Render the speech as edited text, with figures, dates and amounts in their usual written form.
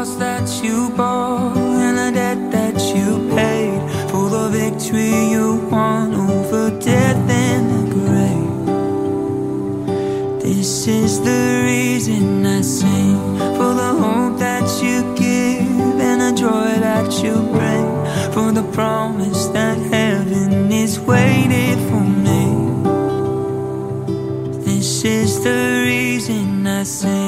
cross that you bore and the debt that you paid, for the victory you won over death and the grave. This is the reason I sing, for the hope that you give and the joy that you bring, for the promise that heaven is waiting for me. This is the reason I sing.